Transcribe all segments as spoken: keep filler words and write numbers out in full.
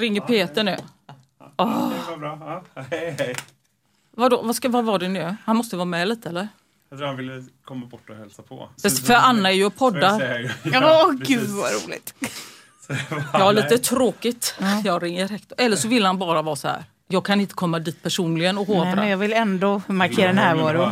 ringer Peter nu. Oh. Det var bra. Ja. Hej, hej. Vadå, vad, ska, vad var det nu? Han måste vara med lite, eller? Jag tror han ville komma bort och hälsa på. Så, för så, Anna är ju och poddar. Ja, åh gud vad roligt. Ja, lite tråkigt. Ja. Jag ringer Hector. Eller så vill han bara vara så här. Jag kan inte komma dit personligen och hovra. Nej, men jag vill ändå markera den här varo.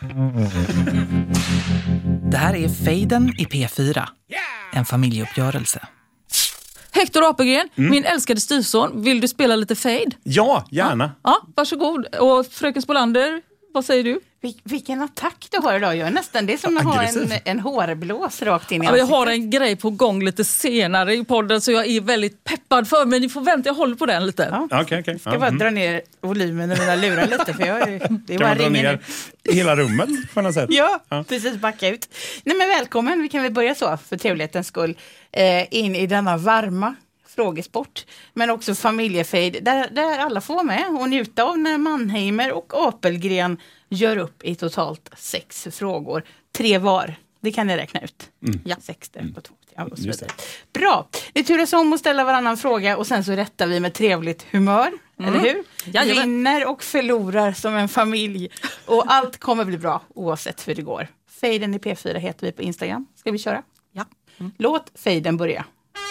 Det här är Fejden i P fyra. En familjeuppgörelse. Hector Apelgren, mm. min älskade styvson, vill du spela lite fade? Ja, gärna. Ja, ja, varsågod. Och fröken Spolander, vad säger du? Vil- vilken attack du har idag. Jag är nästan det är som att ha en, en hårblås rakt in i ja, ansiktet. jag har en grej på gång lite senare i podden så jag är väldigt peppad för. Men ni får vänta, jag håller på den lite. Ja. Okay, okay. Ska ja, bara mm. dra ner volymen och mina lurar lite. För jag, det är kan bara man dra ner nu. hela rummet på något sätt? Ja, ja, precis. Backa ut. Nej, men välkommen. Vi kan väl börja så för trevlighetens skull. Eh, in i denna varma frågesport, men också familjefejd där, där alla får vara med och njuta av när Mannheimer och Apelgren gör upp i totalt sex frågor. Tre var. Det kan ni räkna ut. Mm. Ja, sex där på två. Ja, och så vidare. Bra. Vi turas om att ställa varannan fråga och sen så rättar vi med trevligt humör. Mm. Eller hur? Jajamän. Vinner och förlorar som en familj. Och allt kommer bli bra oavsett hur det går. Fejden i P fyra heter vi på Instagram. Ska vi köra? Ja. Mm. Låt fejden börja.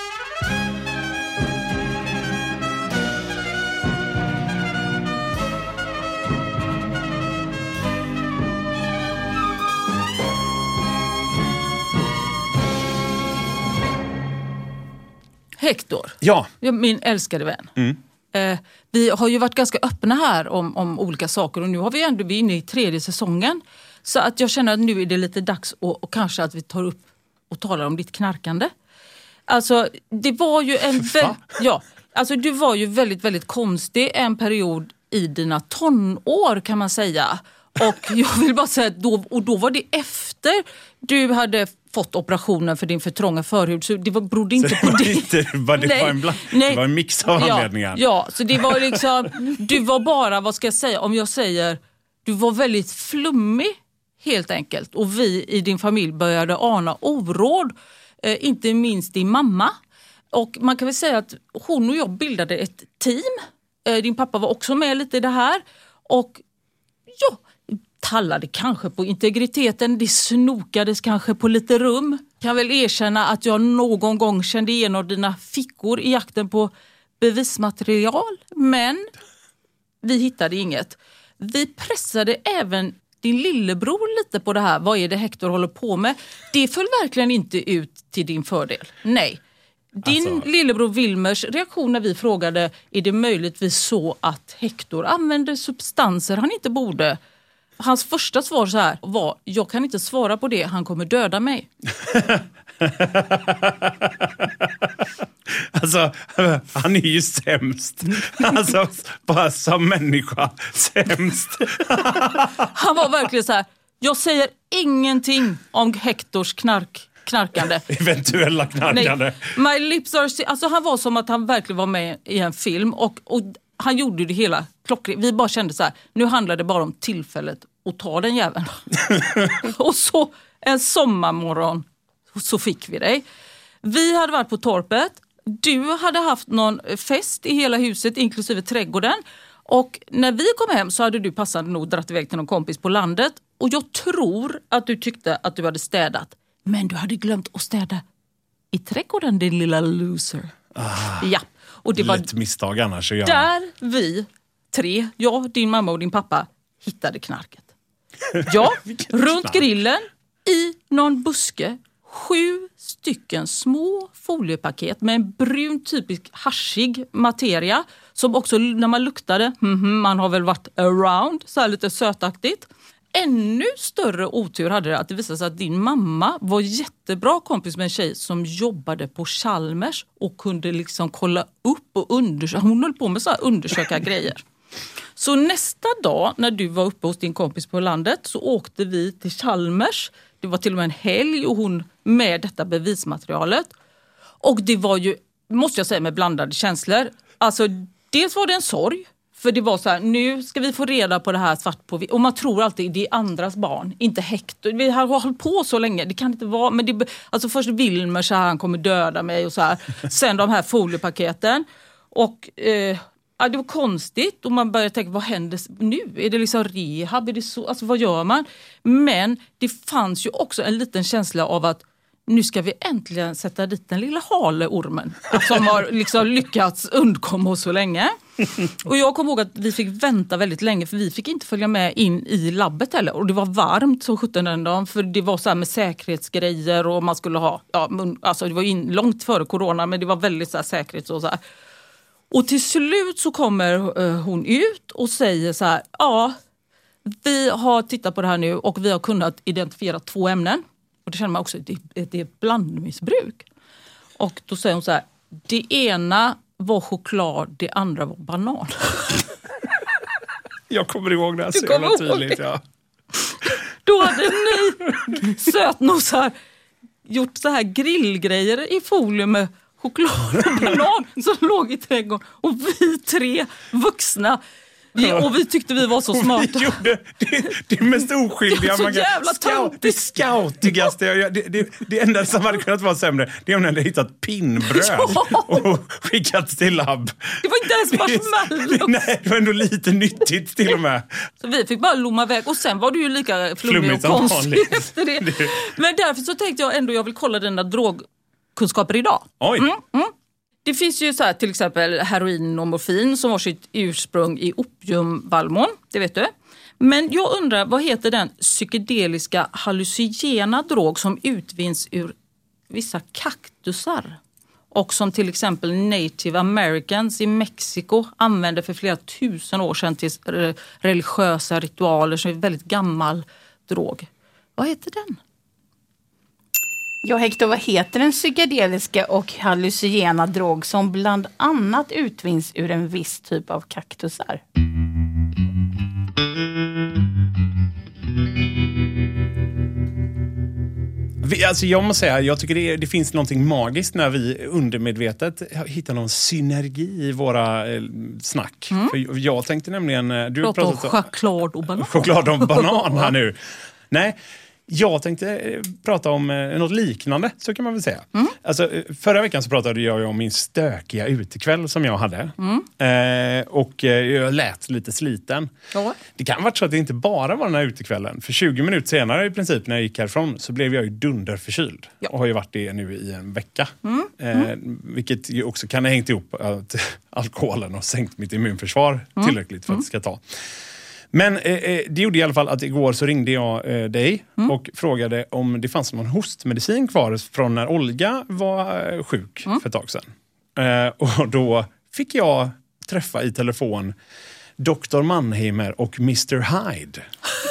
Hector, ja. min älskade vän. Mm. Eh, vi har ju varit ganska öppna här om, om olika saker och nu har vi ändå vi är inne i tredje säsongen. Så att jag känner att nu är det lite dags och, och kanske att vi tar upp och talar om ditt knarkande. Alltså, det var ju en... Vä- ja, alltså du var ju väldigt, väldigt konstig en period i dina tonår kan man säga. Och jag vill bara säga att då, och då var det efter du hade fått operationen för din för trånga förhud. Så det var, berodde inte så på det. Inte, var det, nej, var en bla- nej. Det var en mix av ja, anledningar. Ja, så det var liksom... Du var bara, vad ska jag säga, om jag säger... Du var väldigt flummig helt enkelt. Och vi i din familj började ana oråd. Eh, inte minst din mamma. Och man kan väl säga att hon och jag bildade ett team. Eh, din pappa var också med lite i det här. Och ja... tallade kanske på integriteten, det snokades kanske på lite rum. Kan väl erkänna att jag någon gång kände igenom dina fickor i jakten på bevismaterial, men vi hittade inget. Vi pressade även din lillebror lite på det här, vad är det Hector håller på med? Det föll verkligen inte ut till din fördel, nej. Din alltså... lillebror Wilmers reaktion när vi frågade, är det möjligtvis så att Hector använder substanser han inte borde? Hans första svar så här var, jag kan inte svara på det, han kommer döda mig. Alltså, han är ju sämst. Alltså, bara som människa, sämst. Han var verkligen så här, jag säger ingenting om Hectors knark. knarkande. Eventuella knarkande. Nej, my lips are... Alltså han var som att han verkligen var med i en film och, och han gjorde det hela klockrent. Vi bara kände så här, nu handlar det bara om tillfället att ta den jäveln. Och så en sommarmorgon så fick vi dig. Vi hade varit på torpet. Du hade haft någon fest i hela huset inklusive trädgården. Och när vi kom hem så hade du passande nog dratt iväg till någon kompis på landet. Och jag tror att du tyckte att du hade städat. Men du hade glömt att städa i trädgården, din lilla loser. Ah, ja. Och det var lätt misstag annars. Jag... Där vi tre, jag, din mamma och din pappa, hittade knarket. Ja, runt knark. Grillen, i någon buske, sju stycken små foliepaket med en brun typisk haschig materia. Som också när man luktade, mm, man har väl varit around, så här lite sötaktigt. Ännu större otur hade det att det visade sig att din mamma var jättebra kompis med en tjej som jobbade på Chalmers och kunde liksom kolla upp och undersöka. Hon höll på med så här undersöka grejer. Så nästa dag när du var uppe hos din kompis på landet så åkte vi till Chalmers. Det var till och med en helg och hon med detta bevismaterialet. Och det var ju, måste jag säga, med blandade känslor. Alltså dels var det en sorg. För det var så här, nu ska vi få reda på det här svart på vitt. Och man tror alltid det är andras barn, inte Hector. Vi har hållit på så länge, det kan inte vara. Men det, alltså först Wilmer så här, han kommer döda mig och så här. Sen de här foliepaketen. Och eh, ja, det var konstigt och man började tänka, vad händer nu? Är det liksom rehab? Är det så? Alltså vad gör man? Men det fanns ju också en liten känsla av att nu ska vi äntligen sätta dit den lilla haleormen som har liksom lyckats undkomma oss så länge. Och jag kommer ihåg att vi fick vänta väldigt länge för vi fick inte följa med in i labbet heller. Och det var varmt som sjutton den dagen för det var så här med säkerhetsgrejer och man skulle ha, ja, mun, alltså det var in, långt före corona men det var väldigt så här säkerhets och så här. Och till slut så kommer uh, hon ut och säger så här, ja, vi har tittat på det här nu och vi har kunnat identifiera två ämnen. Och det känner man också, det, det är blandmissbruk. Och då säger hon så här, det ena var choklad, det andra var banan. Jag kommer ihåg det här så jävla tydligt, ja. Då hade ni sötnosar gjort så här grillgrejer i folie med choklad och banan som låg i trädgården. Och vi tre vuxna, vi, och vi tyckte vi var så smarta. Vi gjorde det, det mest oskyldiga. Det var så jävla scout, det scoutigaste. Jag, det, det, det enda som hade kunnat vara sämre, det är om ni hade hittat pinnbröd ja. och skickat till labb. Det var inte ens marshmallows. Nej, det var ändå lite nyttigt till och med. Så vi fick bara lomma iväg. Och sen var det ju lika flummig och konstigt efter det. det. Men därför så tänkte jag ändå, jag vill kolla dina drogkunskaper idag. Oj. Mm, mm. Det finns ju så här, till exempel heroin och morfin som har sitt ursprung i opiumvallmon, det vet du. Men jag undrar, vad heter den psykedeliska hallucinogena drog som utvinns ur vissa kaktusar? Och som till exempel Native Americans i Mexiko använde för flera tusen år sedan till religiösa ritualer som är en väldigt gammal drog. Vad heter den? Ja, Hector, vad heter den psykedeliska och hallucinogena drog som bland annat utvinns ur en viss typ av kaktusar? Vi, alltså jag måste säga, jag tycker det, det finns någonting magiskt när vi undermedvetet hittar någon synergi i våra eh, snack. Mm. För jag tänkte nämligen... Du Prata om choklad och banan. Choklad och banan här nu. Nej, jag tänkte prata om eh, något liknande, så kan man väl säga. Mm. Alltså, förra veckan så pratade jag om min stökiga utekväll som jag hade. Mm. Eh, och eh, jag lät lite sliten. Ja. Det kan vara så att det inte bara var den här utekvällen. För tjugo minuter senare i princip när jag gick härifrån så blev jag ju dunderförkyld. Ja. Och har ju varit det nu i en vecka. Mm. Mm. Eh, vilket ju också kan ha hängt ihop att alkoholen och sänkt mitt immunförsvar tillräckligt för att det ska ta. Men eh, det gjorde i alla fall att igår så ringde jag eh, dig mm. och frågade om det fanns någon hostmedicin kvar från när Olga var eh, sjuk mm. för ett tag sedan. Eh, och då fick jag träffa i telefon doktor Mannheimer och mister Hyde.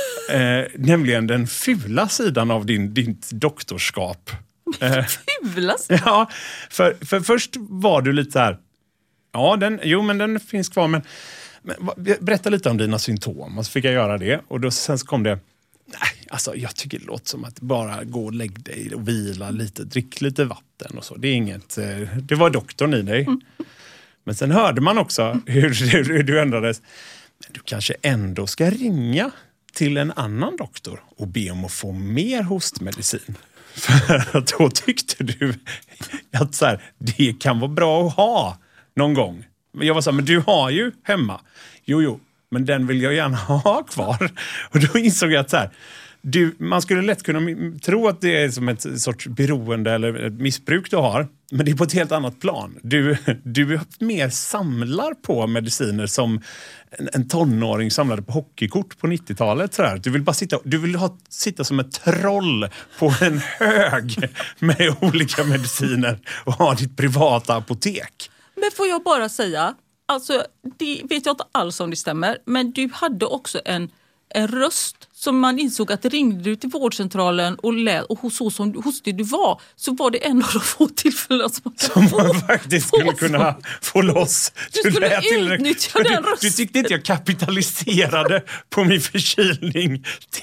eh, nämligen den fula sidan av din, ditt doktorskap. Eh, fula sidan? Ja, för, för först var du lite så här, ja, den, jo men den finns kvar, men Men, berätta lite om dina symptom, och så fick jag göra det. Och då sen så kom det, nej, alltså jag tycker det låter som att bara gå och lägg dig och vila lite, drick lite vatten och så. Det är inget, det var doktorn i dig. Mm. Men sen hörde man också hur, hur du ändrades. Men du kanske ändå ska ringa till en annan doktor och be om att få mer hostmedicin. För att då tyckte du att så här, det kan vara bra att ha någon gång. Jag var så här, men du har ju hemma. Jo, jo, men den vill jag gärna ha kvar. Och då insåg jag att så här, du, man skulle lätt kunna tro att det är som ett sorts beroende eller ett missbruk du har. Men det är på ett helt annat plan. Du, du mer samlar på mediciner som en, en tonåring samlade på hockeykort på nittiotalet. Så här. Du vill bara sitta, du vill ha, sitta som ett troll på en hög med olika mediciner och ha ditt privata apotek. Men får jag bara säga, alltså det vet jag inte alls om det stämmer, men du hade också en, en röst som man insåg att ringde du till vårdcentralen och lät, och så som hos det du var, så var det en av de få tillfällen som man, som man få, faktiskt skulle kunna få loss. Du, du skulle utnyttja den rösten. Du, du tyckte inte jag kapitaliserade på min förkylning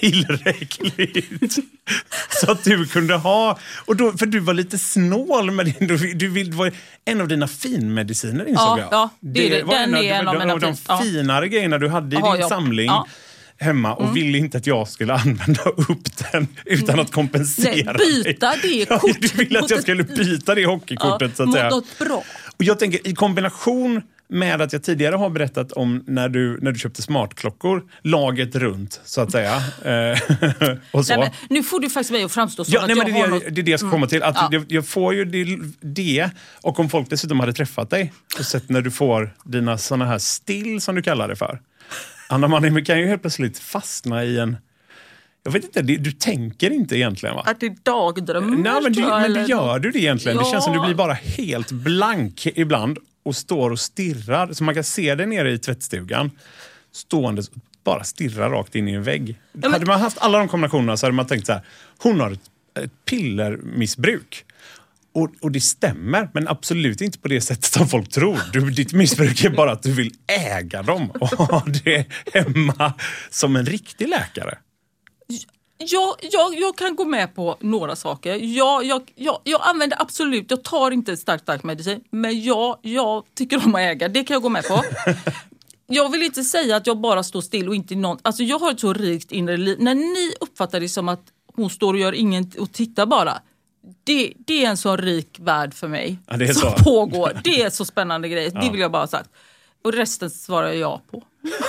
tillräckligt. Så att du kunde ha, och då, för du var lite snål med din, du, du vill, det var en av dina finmediciner insåg ja, jag. Ja, det, det, det var den en av, är en av, de, mina de, de finare ja. grejerna du hade i Aha, din ja. samling. Ja. hemma och mm. ville inte att jag skulle använda upp den utan mm. att kompensera. Nej, byta det kortet. Ja, du ville att jag skulle byta det hockeykortet, ja, så att säga. Något bra. Och jag tänker, i kombination med att jag tidigare har berättat om när du, när du köpte smartklockor, laget runt, så att säga. och så. Nej, men nu får du faktiskt mig att framstå som ja, att nej, jag men har det, något... det är det jag ska komma till. Att ja. jag, jag får ju det, det, och om folk dessutom hade träffat dig och sett när du får dina såna här still, som du kallar det för. Anna Mannheimer kan ju helt plötsligt fastna i en... Jag vet inte, det, du tänker inte egentligen, va? Att det är dagdrömmar. Nej, men, du, jag, men eller... du gör du det egentligen? Ja. Det känns som du blir bara helt blank ibland och står och stirrar. Så man kan se det nere i tvättstugan. Stående bara stirrar rakt in i en vägg. Ja, men... Hade man haft alla de kombinationerna så hade man tänkt så här: hon har ett, ett pillermissbruk. Och, och det stämmer, men absolut inte på det sättet som folk tror. Du, ditt missbruk är bara att du vill äga dem och ha det hemma som en riktig läkare. Jag, jag, jag kan gå med på några saker. Jag, jag, jag, jag använder absolut, jag tar inte starkt stark medicin, men jag, jag tycker om att äga, det kan jag gå med på. Jag vill inte säga att jag bara står still och inte någon, alltså jag har ett så rikt inre liv. När ni uppfattar det som att hon står och gör inget och tittar bara, det, det är en så rik värld för mig. Ja, det är som så. pågår. Det är så spännande grej, ja. Det vill jag bara ha sagt. Och resten svarar jag på.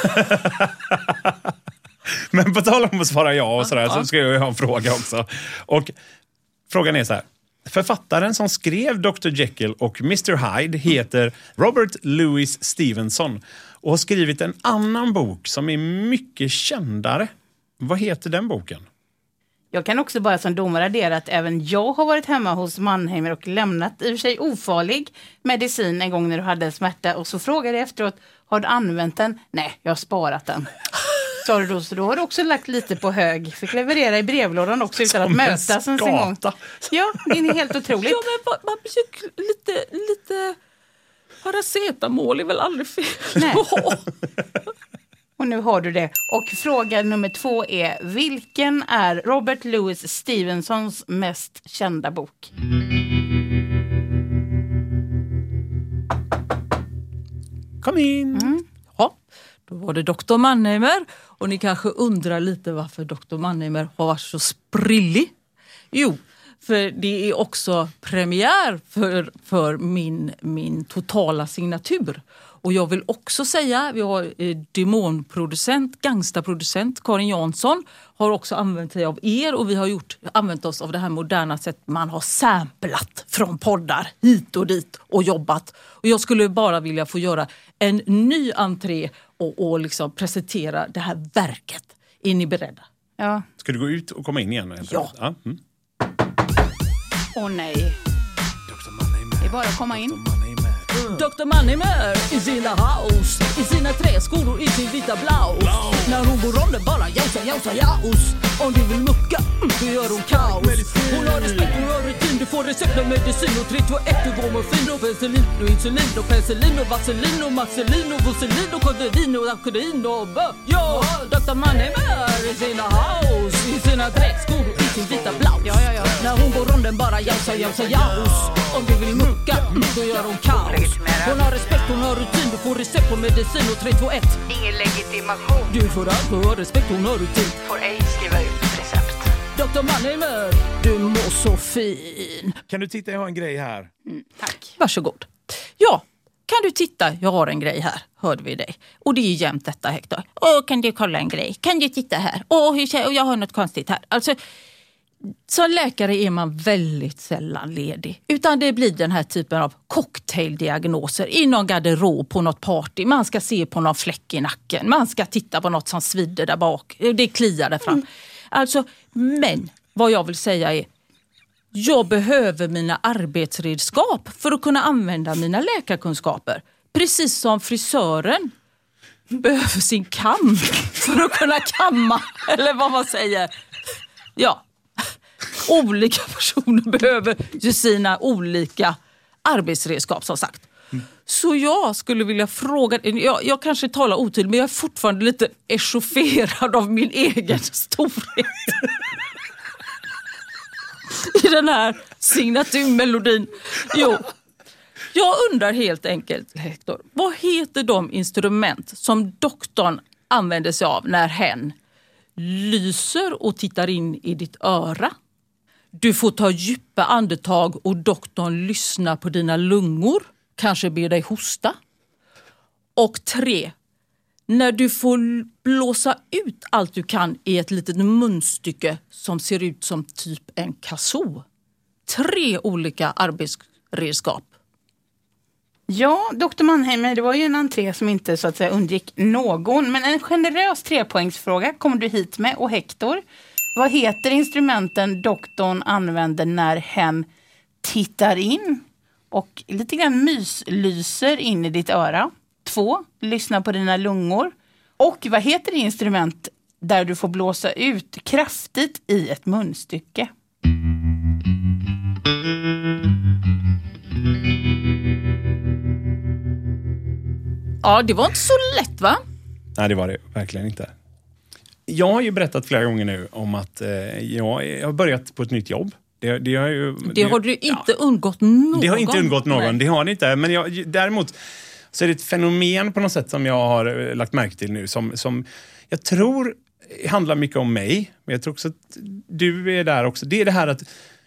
Men på tal om att svara ja och sådär, ja. Så ska jag ju ha en fråga också. Och frågan är så här: författaren som skrev doktor Jekyll och mister Hyde heter Robert Louis Stevenson och har skrivit en annan bok som är mycket kändare. Vad heter den boken? Jag kan också bara som domare addera att även jag har varit hemma hos Mannheimer och lämnat i och för sig ofarlig medicin en gång när du hade smärta, och så frågade jag efteråt, har du använt den? Nej, jag har sparat den. Så då, så då har du också lagt lite på hög. Fick leverera i brevlådan också utan som att mötas en gång. Ja, det är helt otroligt. Ja, men man, man lite, lite paracetamol är väl aldrig fel. Nej. Och nu har du det. Och fråga nummer två är, vilken är Robert Louis Stevensons mest kända bok? Kom in! Mm. Ja, då var det doktor Mannheimer. Och ni kanske undrar lite varför doktor Mannheimer har varit så sprillig. Jo, för det är också premiär för, för min, min totala signatur. Och jag vill också säga, vi har eh, demonproducent, gangstaproducent Karin Jansson har också använt sig av er, och vi har gjort, använt oss av det här moderna sätt. Man har samplat från poddar hit och dit och jobbat. Och jag skulle bara vilja få göra en ny entré och, och liksom presentera det här verket. Är ni beredda? Ja. Ska du gå ut och komma in igen? Eller? Ja. Ja. Mm. Åh nej. Det är bara att komma in. doktor Mannheimer i sina house, i sina träskor i sin vita blouse. Blouse. När hon går om det bara jausa, jausa, jaus. Om du vill mucka, då gör hon kaos. Hon har respekt, hon har rutin, du får recept av medicin. Och tre, två, ett, du går med fin och penicillin och insulin och penicillin och vaselin och maxillin och voselin och kodein och akodin och bö. Ja, doktor Mannheimer i sina house, i sina träskor i sin vita blouse. Ja, ja, ja. När hon går om den bara jausa, jausa, jaus. Om du vill mucka, då gör hon kaos. Hon har respekt, hon har rutin, du får recept på medicin och tre, två, ett. Ingen legitimation. Du får alltid ha respekt, hon har rutin. Får ej skriva ut recept. doktor Mannheimer, du mår så fin. Kan du titta, jag har en grej här. Mm, tack. Varsågod. Ja, kan du titta, jag har en grej här, hörde vi dig. Och det är jämnt detta, Hector. Åh, kan du kolla en grej? Kan du titta här? Åh, hur ser, jag har något konstigt här. Alltså, som läkare är man väldigt sällan ledig. Utan det blir den här typen av cocktaildiagnoser i någon garderob på något party. Man ska se på någon fläck i nacken. Man ska titta på något som svidder där bak. Det kliar där fram. Mm. Alltså, men vad jag vill säga är, jag behöver mina arbetsredskap för att kunna använda mina läkarkunskaper. Precis som frisören behöver sin kam för att kunna kamma. Eller vad man säger. Ja. Olika personer behöver ju sina olika arbetsredskap, som sagt. Mm. Så jag skulle vilja fråga, jag, jag kanske talar otydligt, men jag är fortfarande lite echaufförad av min egen storhet. I den här signaturmelodin. Jo, jag undrar helt enkelt, Hector, vad heter de instrument som doktorn använder sig av när hen lyser och tittar in i ditt öra. Du får ta djupa andetag och doktorn lyssnar på dina lungor. Kanske ber dig hosta. Och tre. När du får blåsa ut allt du kan i ett litet munstycke som ser ut som typ en kazoo. Tre olika arbetsredskap. Ja, doktor Mannheimer, det var ju en entré som inte så att säga undgick någon. Men en generös trepoängsfråga kommer du hit med. Och Hector, vad heter instrumenten doktorn använder när hen tittar in och lite grann myslyser in i ditt öra? Två, lyssna på dina lungor. Och vad heter det instrument där du får blåsa ut kraftigt i ett munstycke? Ja, det var inte så lätt, va? Nej, det var det verkligen inte. Jag har ju berättat flera gånger nu om att eh, jag, jag har börjat på ett nytt jobb. Det, det, har, ju, det har du inte ja, undgått någon. Det har inte undgått någon, Nej. det har det inte. Men jag, däremot så är det ett fenomen på något sätt som jag har lagt märke till nu. Som, som jag tror handlar mycket om mig. Men jag tror också att du är där också. Det är det här att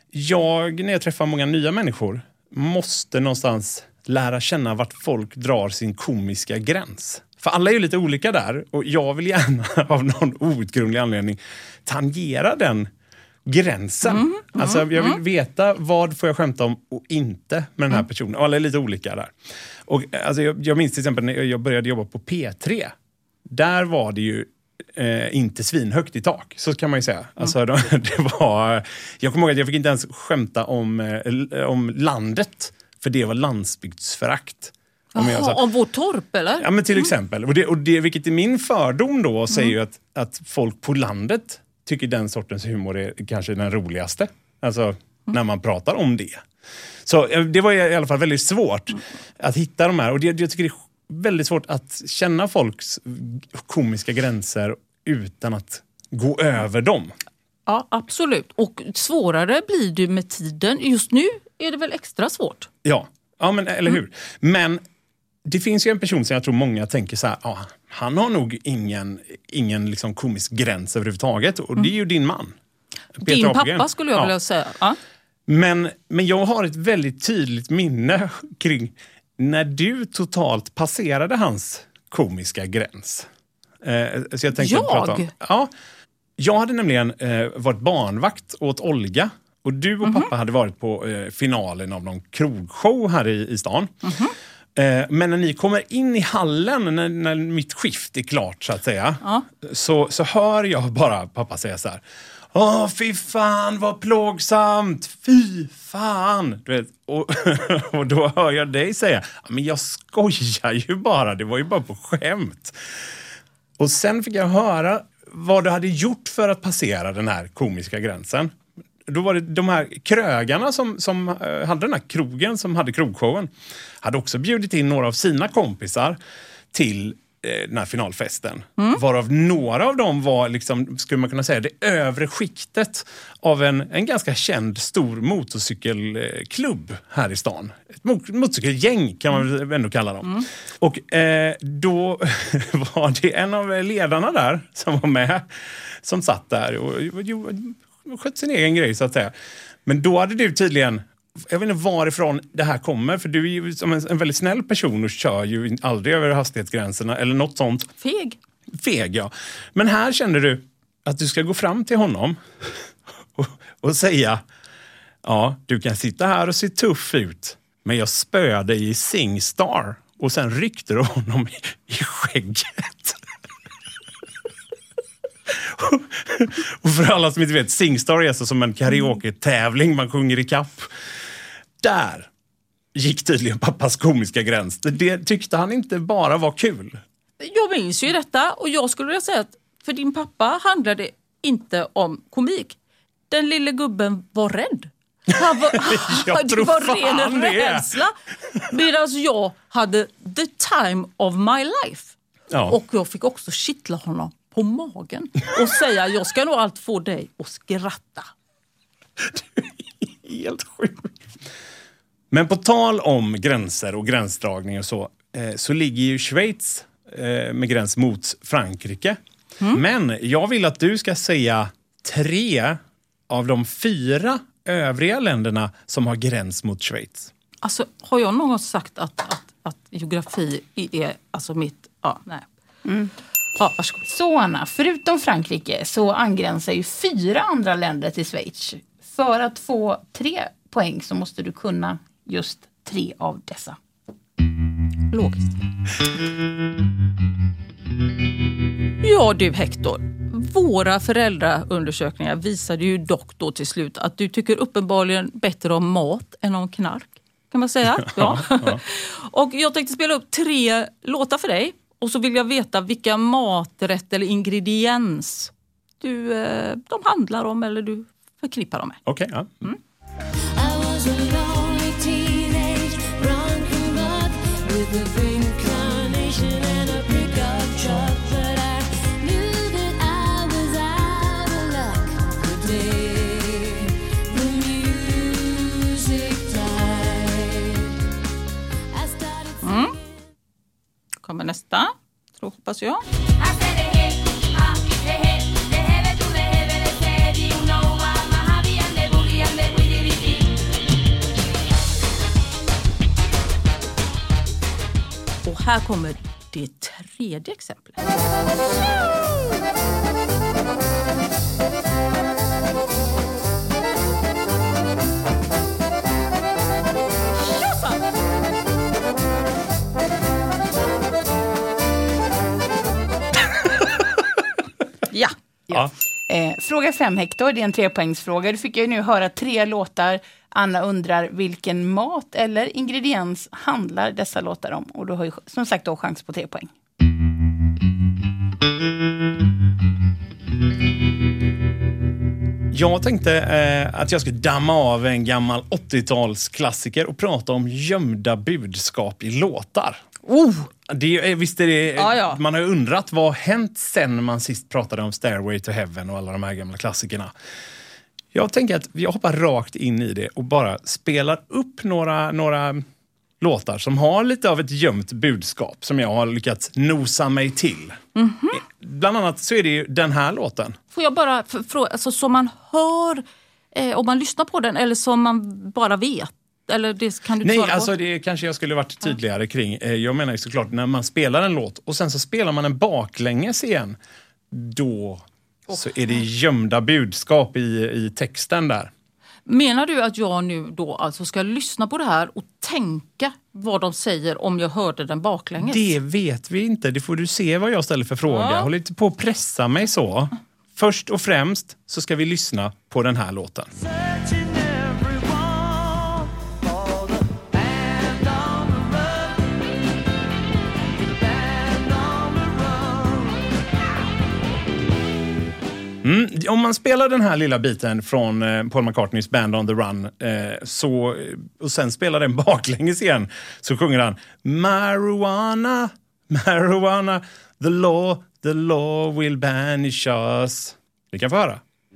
jag, när jag träffar många nya människor, måste någonstans lära känna vart folk drar sin komiska gräns. För alla är ju lite olika där. Och jag vill gärna av någon outgrundlig anledning tangera den gränsen. Mm, mm, alltså jag vill mm. veta vad får jag skämta om och inte med den här personen. Och alla är lite olika där. Och alltså jag, jag minns till exempel när jag började jobba på P tre. Där var det ju eh, inte svinhögt i tak. Så kan man ju säga. Mm. Alltså det, det var, jag kommer ihåg att jag fick inte ens skämta om, eh, om landet. För det var landsbygdsförakt. Om, Jaha, sa, om vår torp, eller? Ja, men till mm. exempel. Och det, och det, vilket är min fördom då, säger mm. ju att, att folk på landet tycker den sortens humor är kanske den roligaste. Alltså, mm. när man pratar om det. Så det var i alla fall väldigt svårt mm. att hitta de här. Och det, jag tycker det är väldigt svårt att känna folks komiska gränser utan att gå över dem. Ja, absolut. Och svårare blir det med tiden. Just nu är det väl extra svårt. Ja, ja men, eller hur? Mm. Men det finns ju en person som jag tror många tänker så här, ja, han har nog ingen, ingen liksom komisk gräns överhuvudtaget. Och mm. det är ju din man. Peter din Apelgren. Pappa skulle jag ja. vilja säga. Ja. Men, men jag har ett väldigt tydligt minne kring när du totalt passerade hans komiska gräns. Eh, så jag tänkte jag? Prata om, ja, jag hade nämligen eh, varit barnvakt åt Olga. Och du och mm-hmm. pappa hade varit på eh, finalen av någon krogshow här i, i stan. Mm-hmm. Eh, men när ni kommer in i hallen, när, när mitt skift är klart så att säga. Ja. Så, så hör jag bara pappa säga så här. Åh, fy fan, vad plågsamt. Fy fan. Du vet, och, och då hör jag dig säga. Men jag skojar ju bara, det var ju bara på skämt. Och sen fick jag höra vad du hade gjort för att passera den här komiska gränsen. Då var det de här krögarna som, som hade den här krogen, som hade krogshowen, hade också bjudit in några av sina kompisar till eh, den här finalfesten. Mm. Varav några av dem var, liksom, skulle man kunna säga, det övre skiktet av en, en ganska känd stor motorcykelklubb här i stan. Ett motorcykelgäng kan man väl ändå kalla dem. Mm. Och eh, då var det en av ledarna där som var med, som satt där och, och, och skött sin egen grej så att säga. Men då hade du tydligen, jag vet inte varifrån det här kommer, för du är ju som en, en väldigt snäll person och kör ju aldrig över hastighetsgränserna eller något sånt. Feg. Feg, ja. Men här kände du att du ska gå fram till honom och, och säga, ja, du kan sitta här och se tuff ut, men jag spöade dig i Singstar. Och sen ryckte du honom i, i skägget. Och för alla som inte vet, Singstar är alltså som en karaoke-tävling, man sjunger i kapp. Där gick tydligen pappas komiska gräns. Det tyckte han inte bara var kul. Jag minns ju detta och jag skulle vilja säga att för din pappa handlade det inte om komik. Den lille gubben var rädd. Han var, jag det tror var fan ren det. rädsla. Medan jag hade the time of my life. Ja. Och jag fick också kittla honom på magen och säga, jag ska nog allt få dig att skratta. Helt sjukt. Men på tal om gränser och gränsdragning och så, eh, så ligger ju Schweiz eh, med gräns mot Frankrike. Mm. Men jag vill att du ska säga tre av de fyra övriga länderna som har gräns mot Schweiz. Alltså, har jag någon gång sagt att, att, att geografi är alltså mitt... Ja, nej. Mm. Ja, varsågod. Så Anna, förutom Frankrike så angränsar ju fyra andra länder till Schweiz. För att få tre poäng så måste du kunna just tre av dessa. Logiskt. Ja du Hector, våra föräldraundersökningar visade ju dock då till slut att du tycker uppenbarligen bättre om mat än om knark. Kan man säga? Ja. ja. Och jag tänkte spela upp tre låtar för dig. Och så vill jag veta vilka maträtt eller ingrediens du, de handlar om eller du förknippar dem med. Okej, okay, ja. Mm. Mm. Kommer nästa, tror hoppas jag. Och här kommer det tredje exemplet. Ja. ja. Eh, fråga fem Hector, det är en trepoängsfråga. Du fick ju nu höra tre låtar. Anna undrar vilken mat eller ingrediens handlar dessa låtar om. Och du har ju som sagt då chans på tre poäng. Jag tänkte eh, att jag skulle damma av en gammal åttiotalsklassiker och prata om gömda budskap i låtar. Oh! Det, visst är det, ja, ja. Man har ju undrat vad har hänt sen man sist pratade om Stairway to Heaven och alla de här gamla klassikerna. Jag tänker att jag hoppar rakt in i det och bara spelar upp några, några låtar som har lite av ett gömt budskap som jag har lyckats nosa mig till. Mm-hmm. Bland annat så är det ju den här låten. Får jag bara fråga, alltså som man hör eh, om man lyssnar på den eller som man bara vet? Eller det kan du Nej, svara på? alltså det kanske jag skulle varit tydligare kring. Jag menar ju såklart när man spelar en låt och sen så spelar man en baklänges igen, då oh. så är det gömda budskap i, i texten där. Menar du att jag nu då alltså ska lyssna på det här och tänka vad de säger om jag hörde den baklänges? Det vet vi inte. Det får du se vad jag ställer för fråga. Ja. Håll inte på att pressa mig så. Först och främst så ska vi lyssna på den här låten. Mm, om man spelar den här lilla biten från eh, Paul McCartneys Band on the Run eh, så, och sen spelar den baklänges igen, så sjunger han Marijuana, marijuana, the law, the law will banish us. Vi kan få höra.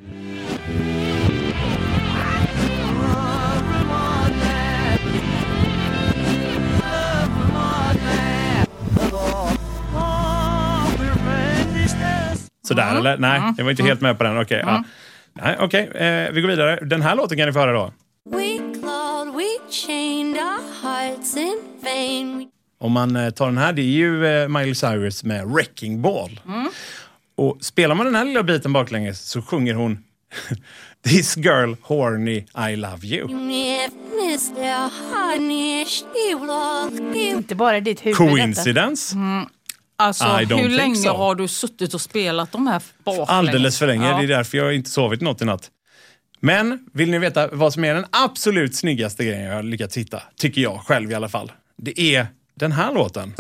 Sådär, mm. eller? Nej, mm. jag var inte helt med på den. Okej, okay, mm. ja. Nej, okej. Okay. Eh, vi går vidare. Den här låten kan ni få höra då. We clawed, we chained our hearts in vain. Om man eh, tar den här, det är ju eh, Miley Cyrus med Wrecking Ball. Mm. Och spelar man den här lilla biten baklänges så sjunger hon This girl horny, I love you. Inte bara ditt huvud. Coincidence? Mm. Alltså, hur länge so. har du suttit och spelat de här baklänges? Alldeles för länge, ja. Det är därför jag inte sovit något i natt. Men vill ni veta vad som är den absolut snyggaste grejen jag har lyckats hitta, tycker jag själv i alla fall. Det är den här låten.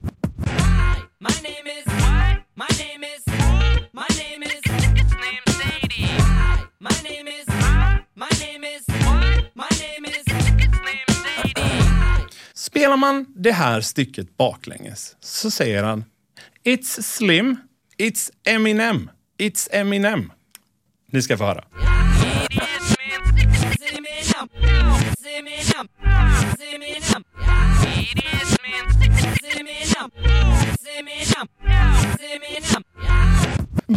Spelar man det här stycket baklänges så säger han It's Slim, it's Eminem, it's Eminem. Ni ska få höra.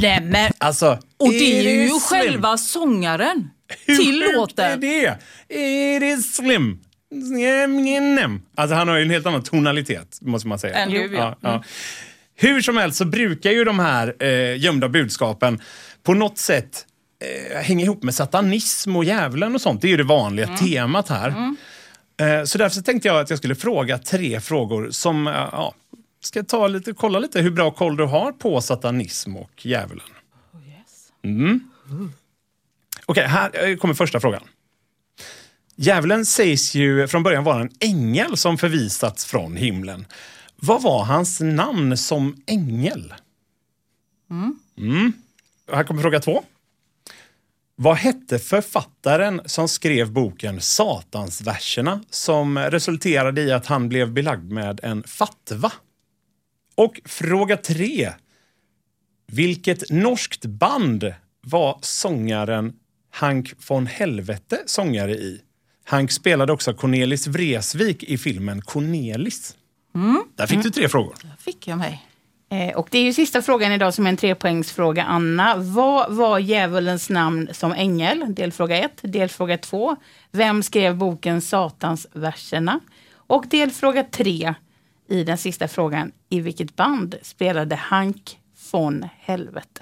Nej, men, Alltså, och det är ju slim? själva sångaren Hur till sjukt låten. är det? It is slim. Alltså han har ju en helt annan tonalitet, måste man säga. Än du, ja. Ja, ja. Hur som helst så brukar ju de här eh, gömda budskapen på något sätt eh, hänga ihop med satanism och djävulen och sånt. Det är ju det vanliga mm. temat här. Mm. Eh, så därför så tänkte jag att jag skulle fråga tre frågor som eh, ja, ska ta lite, kolla lite hur bra koll du har på satanism och djävulen. Oh, yes. Mm. Okej, okay, här kommer första frågan. Djävulen sägs ju från början vara en ängel som förvisats från himlen. Vad var hans namn som ängel? Mm. Mm. Här kommer fråga två. Vad hette författaren som skrev boken Satansverserna som resulterade i att han blev belagd med en fatwa? Och fråga tre. Vilket norskt band var sångaren Hank von Helvete sångare i? Hank spelade också Cornelis Vreeswijk i filmen Cornelis. Mm. Där fick mm. du tre frågor. Där fick jag mig. Eh, och det är ju sista frågan idag som är en trepoängsfråga, Anna. Vad var djävulens namn som ängel? Delfråga ett. Delfråga två. Vem skrev boken Satansverserna? Och delfråga tre. I den sista frågan. I vilket band spelade Hank von Helvete?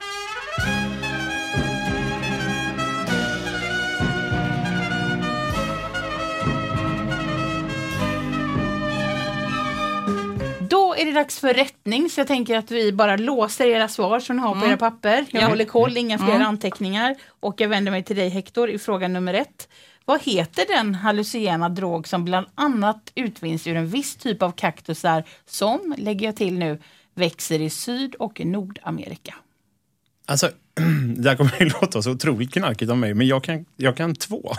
Då är det dags för rättning, så jag tänker att vi bara låser era svar som ni har på mm. era papper. Jag mm. håller koll, inga fler mm. anteckningar. Och jag vänder mig till dig, Hector, i fråga nummer ett. Vad heter den hallucinogena drog som bland annat utvinns ur en viss typ av kaktusar som, lägger jag till nu, växer i Syd- och Nordamerika? Alltså, det här kommer att låta så otroligt knarkigt av mig, men jag kan, jag kan två.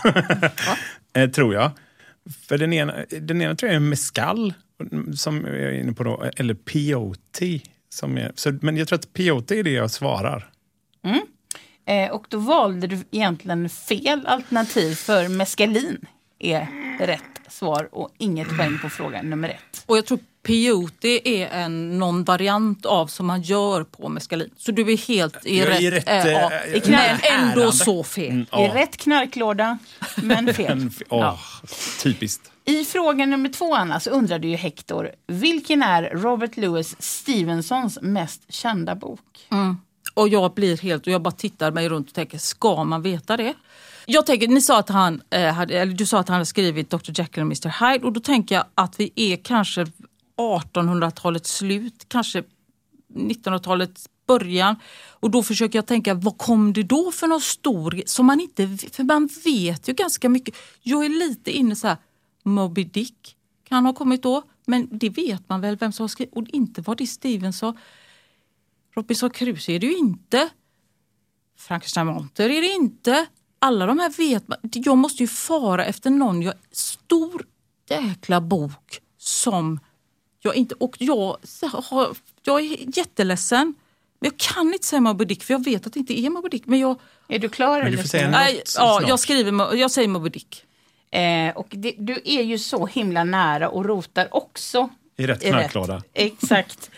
eh, tror jag. För den ena, den ena tror jag är mescal, som jag är inne på då, eller peyote. Som är, så, men jag tror att peyote är det jag svarar. Mm. Eh, och då valde du egentligen fel alternativ, för mescalin är rätt svar och inget poäng på fråga nummer ett. Och jag tror peyote är en någon variant av som man gör på mescalin. Så du är helt i jag rätt, är rätt äh, äh, ja, äh, men ändå så fel. Mm, ja. I rätt knarklåda, men fel. men, oh, ja. Typiskt. I fråga nummer två, Anna, så undrar du ju, Hector, vilken är Robert Louis Stevensons mest kända bok? Mm. Och jag blir helt, och jag bara tittar mig runt och tänker, ska man veta det? Jag tänker, ni sa att han, eh, hade, eller du sa att han hade skrivit doktor Jekyll och mister Hyde, och då tänker jag att vi är kanske artonhundratalets slut, kanske nittonhundratalets början, och då försöker jag tänka, vad kom det då för någon stor, som man inte, för man vet ju ganska mycket. Jag är lite inne så här, Moby Dick kan ha kommit då, men det vet man väl vem som har skrivit, och inte vad det Stevenson. Robinson Crusoe är det ju inte. Frankenstein Monster är det inte. Alla de här vet man. Jag måste ju fara efter någon jag, stor jäkla bok som jag inte, och jag har, jag är jätteledsen. Men jag kan inte säga Moby Dick, för jag vet att det inte är Moby Dick. Men jag, är du klar? Men du får säga något. Nej, ja, jag skriver, jag säger Moby Dick. Eh, och det, du är ju så himla nära och rotar också i rätt knarklåda. Exakt.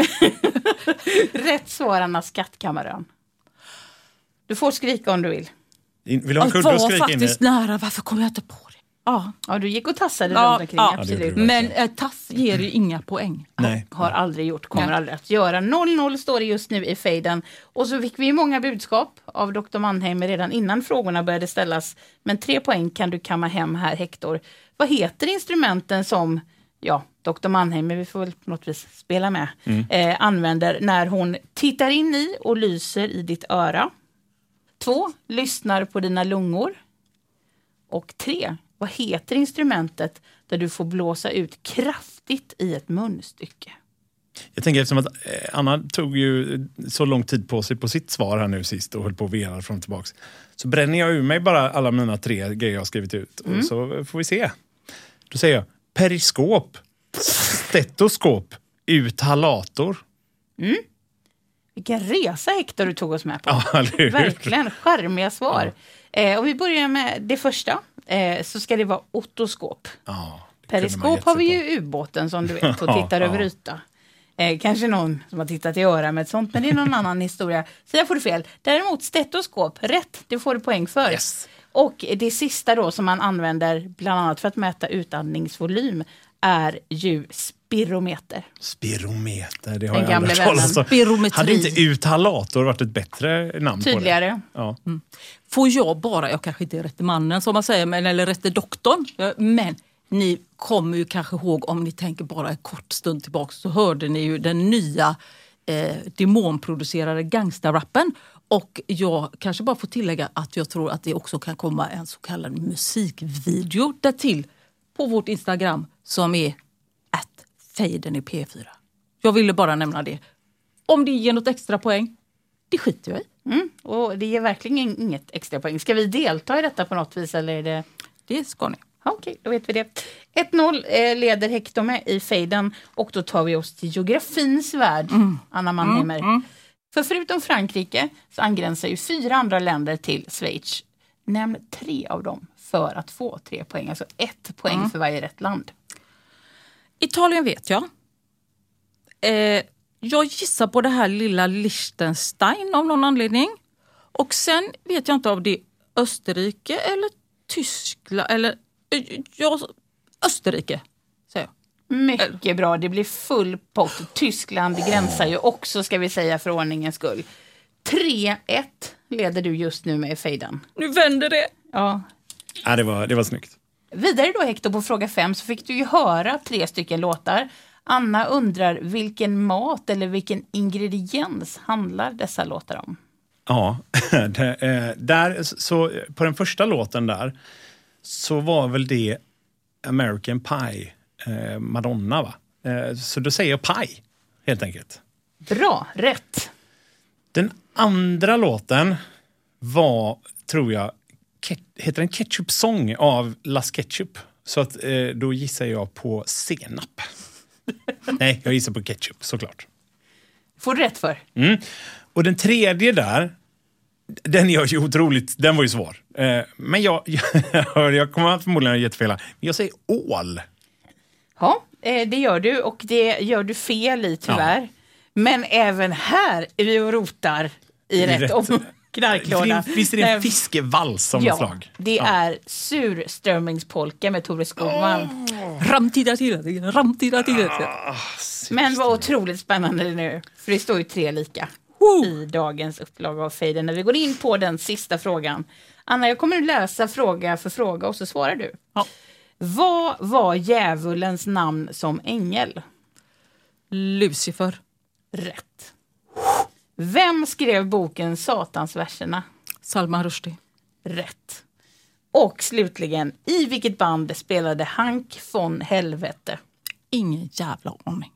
Rätt svararna Skattkammaren. Du får skrika om du vill. In, vill du ha en kudde och skrika in? Jag var faktiskt nära, varför kom jag inte på det? Ja, ja du gick och tassade ja, runt omkring, ja, absolut. Men äh, tass ger ju inga poäng. Nej. Har aldrig gjort, kommer Nej. aldrig att göra. noll noll står det just nu i fejden. Och så fick vi många budskap av doktor Mannheim redan innan frågorna började ställas. Men tre poäng kan du kamma hem här, Hector. Vad heter instrumenten som, ja, doktor Mannheim, men vi får väl på något vis spela med, mm. eh, använder när hon tittar in i och lyser i ditt öra? Två, lyssnar på dina lungor. Och tre, vad heter instrumentet där du får blåsa ut kraftigt i ett munstycke? Jag tänker, eftersom att Anna tog ju så lång tid på sig på sitt svar här nu sist och höll på att vela från tillbaks, så bränner jag ur mig bara alla mina tre grejer jag har skrivit ut. Mm. Och så får vi se. Då säger jag periskop, stetoskop, uthalator. Mm. Vilken resa, Hector, du tog oss med på. Ja, verkligen, charmiga svar. Ja. Eh, och vi börjar med det första. Eh, så ska det vara otoskop. Ja, periskop har vi ju ubåten som du vet och tittar ja, över yta. Eh, kanske någon som har tittat i öra med ett sånt, men det är någon annan historia. Så jag får det fel. Däremot stetoskop, rätt, det får du poäng för. Yes. Och det sista då som man använder bland annat för att mäta utandningsvolym är ju spirometer. Spirometer, det har Den jag gamla aldrig talat om. vännen. Spirometri. Hade inte utalator varit ett bättre namn Tydligare. på det? Ja. Mm. Får jag bara, jag kanske inte är rätte mannen som man säger, men, eller rätte doktorn, men ni kommer ju kanske ihåg, om ni tänker bara en kort stund tillbaka, så hörde ni ju den nya eh, demonproducerade gangsterrappen. Och jag kanske bara får tillägga att jag tror att det också kan komma en så kallad musikvideo där till på vårt Instagram som är at fejden i P fyra. Jag ville bara nämna det. Om det ger något extra poäng, det skiter jag i. Mm, och det ger verkligen inget extra poäng. Ska vi delta i detta på något vis eller är det... Det ska ni. Ja, okej, då vet vi det. ett noll eh, leder Hector med i fejden och då tar vi oss till geografins värld, mm. Anna Mannheimer. Mm, mm. För förutom Frankrike så angränsar ju fyra andra länder till Schweiz. Nämn tre av dem för att få tre poäng. Alltså ett poäng mm. för varje rätt land. Italien vet jag. Eh, jag gissar på det här lilla Liechtenstein av någon anledning. Och sen vet jag inte om det är Österrike eller Tyskland eller eh, ja, Österrike säger jag. Mycket bra, det blir full pott. Tyskland gränsar ju också, ska vi säga för ordningens skull. tre ett leder du just nu med i fejden. Nu vänder det. Ja. Ja, det var, det var snyggt. Vidare då Hector på fråga fem så fick du ju höra tre stycken låtar. Anna undrar vilken mat eller vilken ingrediens handlar dessa låtar om? Ja, det, eh, där, så på den första låten där så var väl det American Pie, eh, Madonna va? Eh, så då säger jag pie, helt enkelt. Bra, rätt. Den andra låten var, tror jag, ke- heter en Ketchup Song av Las Ketchup. Så att eh, då gissar jag på senap. Nej, jag gissar på ketchup, såklart. Får du rätt för? Mm. Och den tredje där, den är ju otroligt, den var ju svår. Eh, men jag, jag, jag kommer förmodligen att jättefel. Men jag säger ål. Ja, det gör du och det gör du fel i tyvärr. Ja. Men även här är vi och rotar i rätt, rätt. om knarklåda. Visst är det en fiskevals som ja, ett slag? det ja. är surströmmingspolka med Tore Skogman. Oh. Ramtida till, ramtida till. Ah, men vad otroligt spännande nu, för det står ju tre lika oh. i dagens upplaga av fejden. När vi går in på den sista frågan. Anna, jag kommer att läsa fråga för fråga och så svarar du. Ja. Vad var djävulens namn som ängel? Lucifer. Rätt. Vem skrev boken Satansverserna? Salman Rushdie. Rätt. Och slutligen, i vilket band spelade Hank von Helvete? Ingen jävla aning.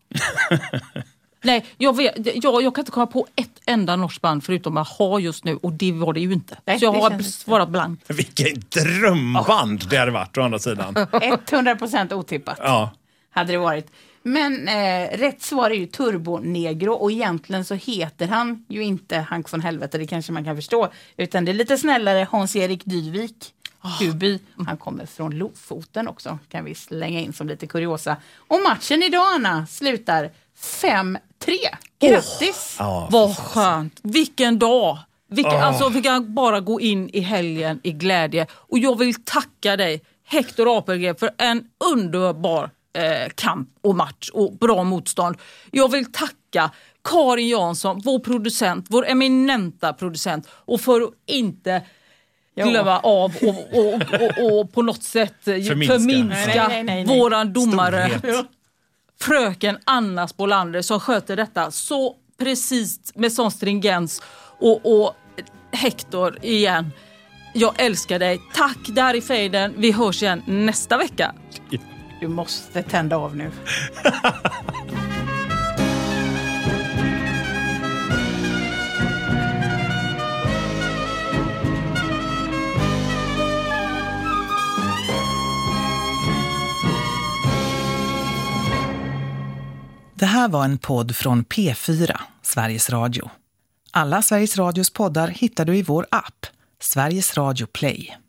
Nej, jag, vet, jag, jag kan inte komma på ett enda norskt band förutom jag har just nu och det var det ju inte. Nej, så jag har svarat blankt. Vilken drömband oh. det hade varit å andra sidan. hundra procent otippat ja. hade det varit. Men eh, rätt svar är ju Turbo Negro och egentligen så heter han ju inte Hank von Helvete, det kanske man kan förstå. Utan det är lite snällare Hans-Erik Dyvik. Duby. Han kommer från Lofoten också, kan vi slänga in som lite kuriosa. Och matchen idag, Anna, slutar fem tre. Grattis! Oh. Oh, vad skönt. Vilken dag. Vilken, oh. Alltså vi kan bara gå in i helgen i glädje. Och jag vill tacka dig, Hector Apelgren, för en underbar eh, kamp och match och bra motstånd. Jag vill tacka Karin Jansson, vår producent, vår eminenta producent. Och för att inte glömma av och, och, och, och, och på något sätt förminska, förminska nej, nej, nej, nej. våran domare Storhet. Fröken Anna Spolander som sköter detta så precis med sån stringens och, och Hector igen. Jag älskar dig. Tack där i fejden. Vi hörs igen nästa vecka. Du måste tända av nu. Det här var en podd från P fyra, Sveriges Radio. Alla Sveriges Radios poddar hittar du i vår app, Sveriges Radio Play.